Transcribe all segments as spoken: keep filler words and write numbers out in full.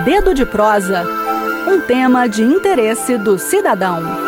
Dedo de Prosa, um tema de interesse do cidadão.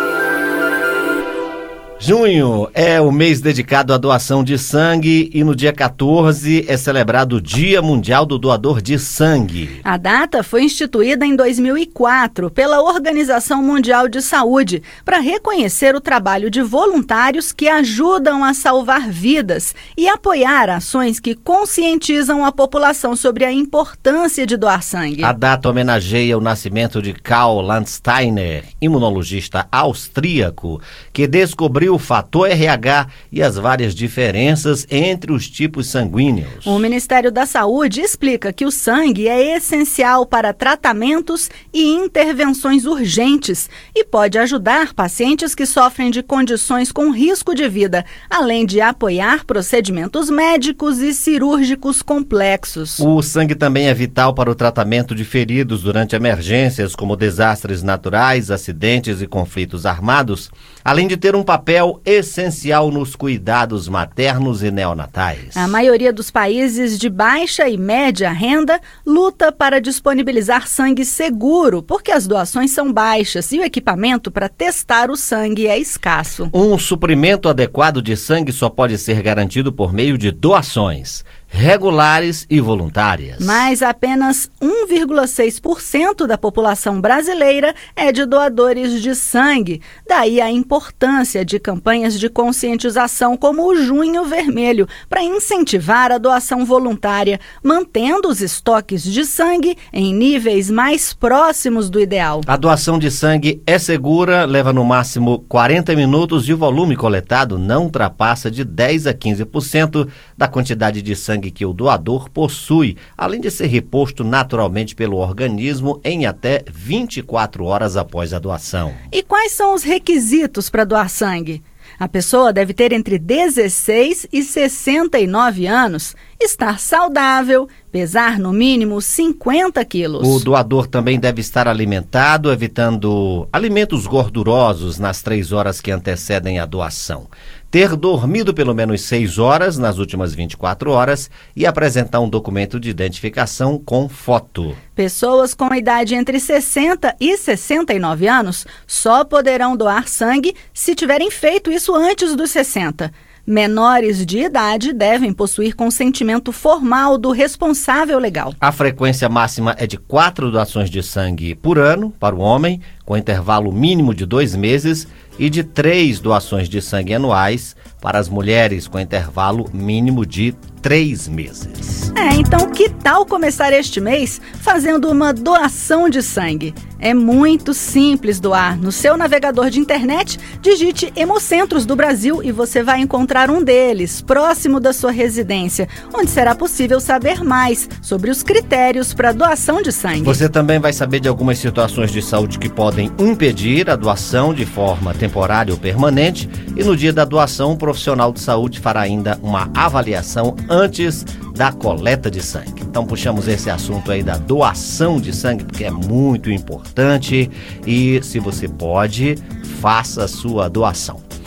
Junho é o mês dedicado à doação de sangue e no dia quatorze é celebrado o Dia Mundial do Doador de Sangue. A data foi instituída em dois mil e quatro pela Organização Mundial de Saúde para reconhecer o trabalho de voluntários que ajudam a salvar vidas e apoiar ações que conscientizam a população sobre a importância de doar sangue. A data homenageia o nascimento de Karl Landsteiner, imunologista austríaco, que descobriu o fator R H e as várias diferenças entre os tipos sanguíneos. O Ministério da Saúde explica que o sangue é essencial para tratamentos e intervenções urgentes e pode ajudar pacientes que sofrem de condições com risco de vida, além de apoiar procedimentos médicos e cirúrgicos complexos. O sangue também é vital para o tratamento de feridos durante emergências como desastres naturais, acidentes e conflitos armados, além de ter um papel essencial nos cuidados maternos e neonatais. A maioria dos países de baixa e média renda luta para disponibilizar sangue seguro, porque as doações são baixas e o equipamento para testar o sangue é escasso. Um suprimento adequado de sangue só pode ser garantido por meio de doações regulares e voluntárias. Mas apenas um vírgula seis por cento da população brasileira é de doadores de sangue. Daí a importância de campanhas de conscientização como o Junho Vermelho, para incentivar a doação voluntária, mantendo os estoques de sangue em níveis mais próximos do ideal. A doação de sangue é segura, leva no máximo quarenta minutos e o volume coletado não ultrapassa de dez a quinze por cento da quantidade de sangue que o doador possui, além de ser reposto naturalmente pelo organismo em até vinte e quatro horas após a doação. E quais são os requisitos para doar sangue? A pessoa deve ter entre dezesseis e sessenta e nove anos, estar saudável, pesar no mínimo cinquenta quilos. O doador também deve estar alimentado, evitando alimentos gordurosos nas três horas que antecedem a doação. Ter dormido pelo menos seis horas nas últimas vinte e quatro horas e apresentar um documento de identificação com foto. Pessoas com idade entre sessenta e sessenta e nove anos só poderão doar sangue se tiverem feito isso antes dos sessenta. Menores de idade devem possuir consentimento formal do responsável legal. A frequência máxima é de quatro doações de sangue por ano para o homem, com intervalo mínimo de dois meses, e de três doações de sangue anuais para as mulheres, com intervalo mínimo de três meses. É, então que tal começar este mês fazendo uma doação de sangue? É muito simples doar. No seu navegador de internet, digite Hemocentros do Brasil e você vai encontrar um deles, próximo da sua residência, onde será possível saber mais sobre os critérios para doação de sangue. Você também vai saber de algumas situações de saúde que podem impedir a doação de forma temporária ou permanente, e no dia da doação, um profissional de saúde fará ainda uma avaliação antes da coleta de sangue. Então puxamos esse assunto aí da doação de sangue, porque é muito importante e, se você pode, faça a sua doação.